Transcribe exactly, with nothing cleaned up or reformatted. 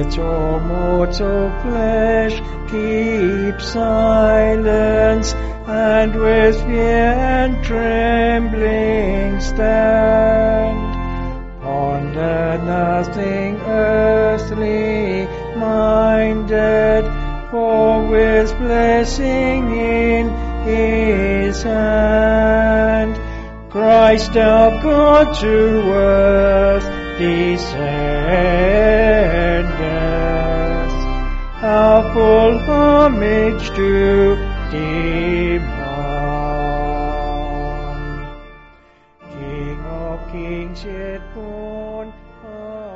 Let your mortal flesh keep silence, and with fear and trembling stand. Ponder nothing earthly minded, for with blessing in his hand, Christ our God to earth descendeth, our full homage to demand. King of kings yet born